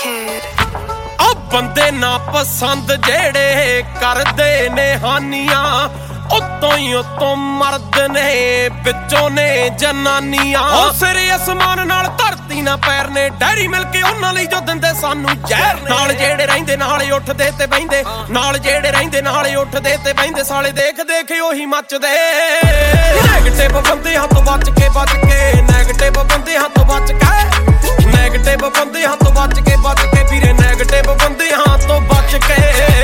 ਆ ਬੰਦੇ ਨਾ ਪਸੰਦ ਜਿਹੜੇ ਕਰਦੇ ਨੇ ਹਾਨੀਆਂ, ਉਤੋਂ ਹੀ ਉਤੋਂ ਮਰਦ ਨੇ ਵਿੱਚੋਂ ਨੇ ਜਨਾਨੀਆਂ। ਉਹ ਸਿਰੇ ਅਸਮਾਨ ਨਾਲ ਧਰਤੀ ਨਾ ਪੈਰ ਨੇ, ਡੈਰੀ ਮਿਲ ਕੇ ਉਹਨਾਂ ਲਈ ਜੋ ਦਿੰਦੇ ਸਾਨੂੰ ਜ਼ਹਿਰ ਨੇ। ਨਾਲ ਜਿਹੜੇ ਰਹਿੰਦੇ ਨਾਲੇ ਉੱਠਦੇ ਤੇ ਬਹਿੰਦੇ, ਨਾਲ ਜਿਹੜੇ ਰਹਿੰਦੇ ਨਾਲੇ ਉੱਠਦੇ ਤੇ ਬਹਿੰਦੇ, ਸਾਲੇ ਦੇਖ ਦੇਖ ਉਹੀ ਮੱਚਦੇ। ਨੈਗੇਟਿਵ ਬੰਦਿਆਂ ਤੋਂ ਬਚ ਕੇ ਨੈਗੇਟਿਵ ਬੰਦਿਆਂ ਤੋਂ ਬਚ ਕੇ, ਨੈਗੇਟਿਵ ਬੰਦਿਆਂ ਤੋਂ ਬਚ ਕੇ ਵੀਰੇ, ਨੈਗੇਟਿਵ ਬੰਦਿਆਂ ਤੋਂ ਬਚ ਕੇ।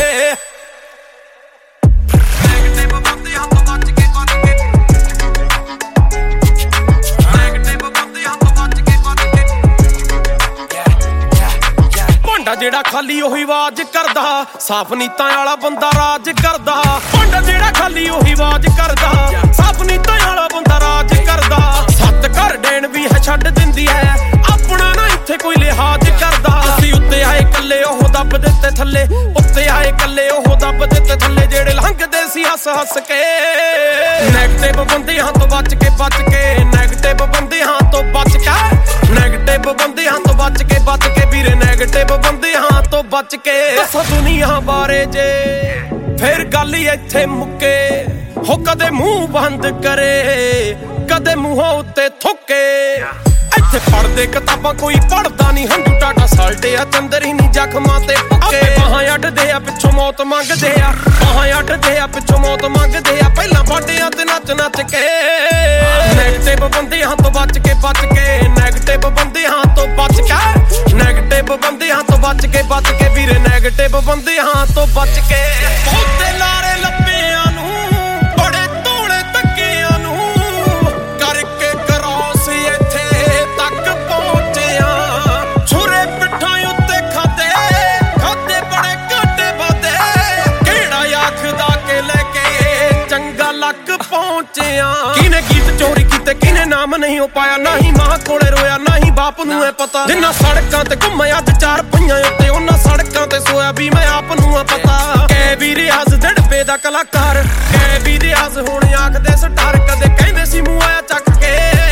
ਜਿਹੜਾ ਖਾਲੀ ਉਹੀ ਆਵਾਜ਼ ਕਰਦਾ, ਸਾਫ ਨੀਤਾਂ ਵਾਲਾ ਬੰਦਾ ਰਾਜ ਕਰਦਾ। ਭਾਂਡਾ ਜਿਹੜਾ ਖਾਲੀ ਉਹੀ ਆਵਾਜ਼ ਕਰਦਾ, ਸਾਫ ਨੀਤਾਂ ਵਾਲਾ ਬੰਦਾ ਰਾਜ ਕਰਦਾ। ਸੱਤ ਘਰ ਡੈਣ ਵੀ ਹੈ ਛੱਡ ਦਿੰਦੀ ਹੈ, ਆਪਣਾ ਨਾ ਇੱਥੇ ਕੋਈ ਲਿਹਾਜ਼ ਕਰਦਾ। ਅਸੀਂ ਉੱਤੇ ਆਏ ਕੱਲੇ ਉਹ ਦੱਬ ਦਿੱਤੇ ਥੱਲੇ, ਉੱਤੇ ਆਏ ਕੱਲੇ ਉਹ ਦੱਬ ਦਿੱਤੇ ਥੱਲੇ, ਜਿਹੜੇ ਲੰਘਦੇ ਸੀ ਹੱਸ ਹੱਸ ਕੇ। ਨੈਗੇਟਿਵ ਬੰਦਿਆਂ ਤੋਂ ਬਚ ਕੇ ਨੈਗੇਟਿਵ ਬੰਦਿਆਂ ਤੋਂ ਬਚ ਕੇ, ਨੈਗੇਟਿਵ ਬੰਦਿਆਂ ਤੋਂ ਬਚ ਕੇ ਵੀਰੇ, ਨੈਗੇਟਿਵ ਬੰਦਿਆਂ ਤੋਂ ਬਚ ਕੇ। ਦੱਸੋ ਦੁਨੀਆ ਬਾਰੇ ਜੇ ਫਿਰ ਗੱਲ ਹੀ ਇੱਥੇ ਮੁੱਕੇ, ਹੋ ਕਦੇ ਮੂੰਹ ਬੰਦ ਕਰੇ ਕਦੇ ਮੂੰਹੋਂ ਉੱਤੇ ਥੁੱਕੇ। ਇੱਥੇ ਪੜ੍ਹਦੇ ਕਿਤਾਬਾਂ ਕੋਈ ਪੜ੍ਹਦਾ ਨਹੀਂ, ਹੰਝੂ ਟਾਟਾ ਸਾਲਟੇ ਆ ਚੰਦਰ ਹੀ ਨਹੀਂ ਜ਼ਖਮਾਂ ਤੇ ਪੱਕੇ। ਬਾਹਾਂ ਅੱਡਦੇ ਆ ਪਿੱਛੋਂ ਮੌਤ ਮੰਗਦੇ ਆ, ਬਾਹਾਂ ਅੱਡਦੇ ਆ ਪਿੱਛੋਂ ਮੌਤ ਮੰਗਦੇ ਆ, ਪਹਿਲਾਂ ਬਾਡਿਆਂ ਤੇ ਨੱਚ ਨੱਚ ਕੇ। ਨੈਗੇਟਿਵ ਬੰਦਿਆਂ ਤੋਂ ਬਚ ਕੇ ਨੈਗੇਟਿਵ ਬੰਦਿਆਂ ਤੋਂ ਬਚ ਕੇ, ਨੈਗੇਟਿਵ ਬੰਦਿਆਂ ਤੋਂ ਬਚ ਕੇ ਵੀਰੇ, ਨੈਗੇਟਿਵ ਬੰਦਿਆਂ ਤੋਂ ਬਚ ਕੇ। ਬਹੁਤੇ ਲਾਰੇ ਲੱਭਿਆਂ ਨੂੰ, ਬੜੇ ਧੋਲੇ ਧੱਕਿਆਂ ਨੂੰ ਕਰਕੇ ਕਰੋਸ ਇੱਥੇ ਤੱਕ ਪਹੁੰਚਿਆ। ਛੁਰੇ ਪਿੱਠਾਂ ਉੱਤੇ ਖਾਦੇ ਬੜੇ ਘਾਟੇ ਵਾਦੇ, ਕਿਹੜਾ ਆਖਦਾ ਕੇ ਲੈ ਕੇ ਚੰਗਾ ਲੱਕ ਪਹੁੰਚਿਆ। ਕਿਹਨੇ ਗੀਤ ਚੋਰੀ ਕੀਤੇ ਕਿਹਨੇ ਨਾਮ ਨਹੀਂ ਹੋ ਪਾਇਆ, ਨਾ ਹੀ ਮਾਂ ਕੋਲੇ ਰੋਇਆ ਨਾ ਹੀ ਬਾਪ ਨੂੰ ਐ ਪਤਾ। ਜਿੰਨਾ ਸੜਕਾਂ ਤੇ ਘੁੰਮਿਆ ਤੇ ਚਾਰ ਪਈਆਂ ਉੱਤੇ, ਉਹਨਾਂ ਸੜਕਾਂ ਤੇ ਸੋਇਆ ਵੀ ਮੈਂ ਆਪ ਨੂੰ ਆ ਪਤਾ। ਕਹਿ ਵੀ ਰਿਆਜ਼ ਦੜਬੇ ਦਾ ਕਲਾਕਾਰ, ਕਹਿ ਵੀ ਰਿਆਜ਼ ਹੁਣ ਆਖਦੇ ਸਟਾਰ, ਕਦੇ ਕਹਿੰਦੇ ਸੀ ਮੂੰਹ ਆਇਆ ਚੱਕ ਕੇ।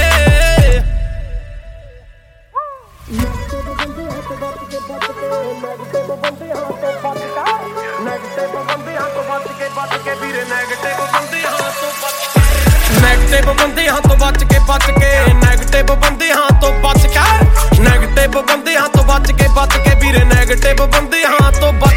ਨੈਗੇਟਿਵ ਬੰਦਿਆਂ ਤੋਂ ਬਚ ਕੇ ਨੈਗੇਟਿਵ ਬੰਦਿਆਂ ਤੋਂ ਬਚ ਕੇ, ਨੈਗੇਟਿਵ ਬੰਦਿਆਂ ਤੋਂ ਬਚ ਕੇ ਵੀਰੇ, ਨੈਗੇਟਿਵ ਬੰਦਿਆਂ ਤੋਂ ਬਚ ਕੇ। ਨੈਗੇਟਿਵ ਬੰਦਿਆਂ ਤੋਂ ਬਚ ਕੇ ਨੈਗੇਟਿਵ ਬੰਦਿਆਂ ਤੋਂ ਬਚ ਕੇ, ਨੈਗੇਟਿਵ ਬੰਦਿਆਂ ਤੋਂ ਬਚ ਕੇ ਵੀਰੇ, ਨੈਗੇਟਿਵ ਬੰਦਿਆਂ ਤੋਂ ਬਚ